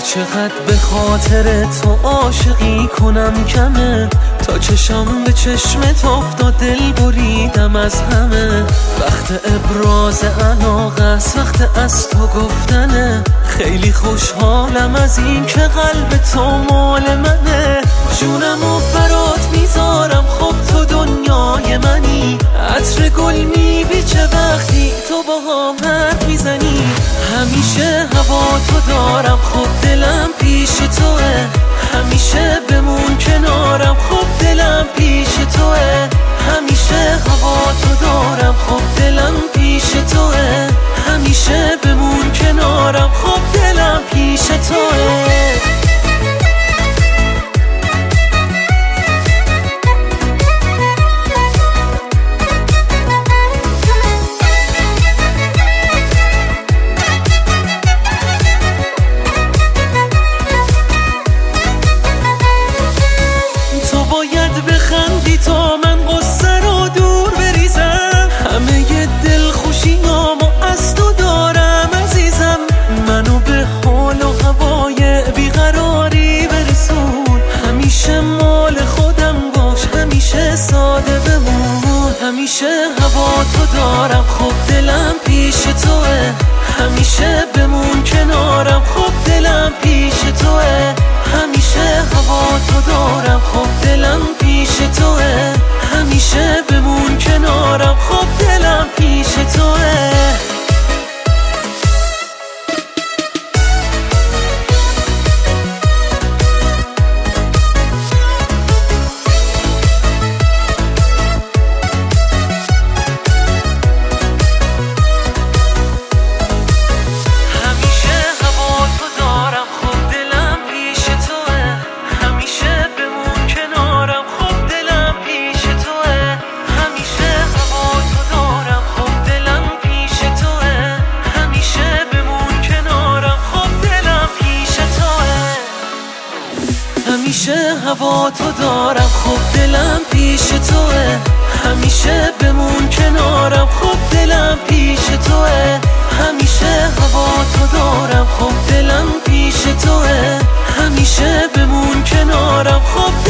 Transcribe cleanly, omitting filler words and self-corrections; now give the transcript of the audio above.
چقدر به خاطر تو عاشقی کنم کمه، تا چشم به چشمت افتاد دل بریدم از همه. وقت ابراز علاقه است، وقت از تو گفتنه، خیلی خوشحالم از این که قلب تو مال منه. جونمو برات میذارم، خب تو دنیای منی، عطر گل میبیچه وقتی تو با هم حرف میزنی. همیشه هوا تو دارم، خب دلم پیش توه، همیشه بمون کنارم، خب دلم پیش توه. همیشه هوا تو دارم، خب دلم پیش توه، همیشه بمون کنارم، خب دلم پیش توه. بخندی تا من قصه رو دور بریزم، همه ی دل خوشیامو از تو دارم عزیزم. منو به حال و هوای بیقراری برسون، همیشه مال خودم باش، همیشه ساده بمون. همیشه هوا تو دارم، خب دلم پیش توه، همیشه بمون کنارم، خب دلم پیش توه. همیشه هوا تو دارم، خب دلم پیش توه، همیشه بمون کنارم، خب دلم پیش توه. همیشه هوا تو دارم، خب دلم پیش توه، همیشه بمون کنارم، خب دلم پیش توه. همیشه هوا تو دارم، خب دلم پیش توه، همیشه بمون کنارم، خب